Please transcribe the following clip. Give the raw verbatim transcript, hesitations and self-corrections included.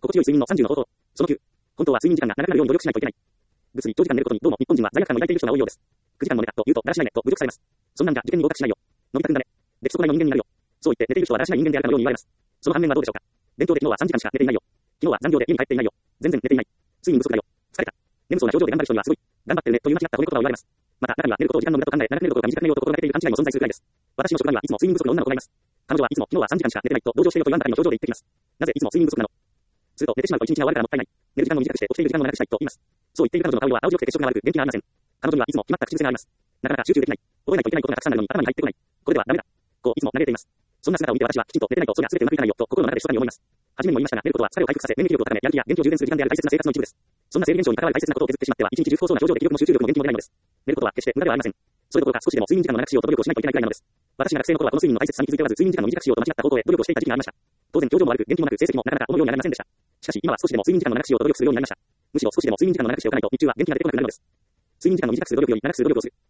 心地よい睡眠のさんじゅうの方法。そのきゅう。本当は睡眠時間が長くなるように努力しないといけない。ぐっすり長時間寝ることにどうも日本人は罪悪感を抱いている人が多いようです。くじかんも寝たと言うとだらしないねと侮辱されます。そんなんじゃ受験に合格しないよ。のび太くんだね。出来損ないの人間になるよ。そう言って寝ている人はだらしない人間であるかのように言われます。その反面はどうでしょうか。勉強で昨日はさんじかんしか寝ていないよ。昨日は残業で家に帰っていないよ。全然寝ていない。睡眠不足だよ。疲れた。眠そうな表情で頑張る人にはすごい。頑張ってるねという間違った褒め言葉を言われます。また中には寝ることを時間の無駄と考え、長く寝ることが短く寝ようと心がけている勘違いも存在するくらいです。私の職場にはいつも睡眠不足の女の子がいます。彼女はいつも昨日はさんじかんしか寝てないと同情していると言わんばかりの表情で言ってきます。なぜいつも睡眠不足なの。すると寝てしまうと一日が終わるからもったいない。寝る時間を短くして起きている時間を長くしたいと言います。そう言っている彼女の顔色は青白くて血色が悪く元気がありません。彼女にはいつも決まった口癖があります。なかなか集中できない。覚えないといけないことがたくさんあるのに頭に入ってこない。これではダメだ。こういつも嘆いています。そんな姿を見て私はきちんと寝てないとそれは全てうまくいかないよと心の中で密かに思います。初めにも言いましたが、寝ることは疲れを回復させ、免疫力を高め、やる気や元気を充電する時間である大切な生活の一部です。そんな生理現象に関わる大切なことを削ってしまっては、一日中不放送な表情で気力も集中力も元気も出ないのです。寝ることは決して無駄ではありません。それどころか少しでも睡眠時間を長くしようと努力をしないといけないくらいなのです。私が学生の頃はこの睡眠の大切さに気づいておらず、睡眠時間を短くしようと間違った方向へ努力をしていた時期がありました。当然表情も悪く元気もなく成績もなかなか思うようになりませんでした。しかし今は少しでも睡眠時間を長くしようと努力するようになりました。むしろ少しでも睡眠時間を長くしておかないと日中は元気が出てこなくなるのです。睡眠時間を短くする努力より長くする努力をする。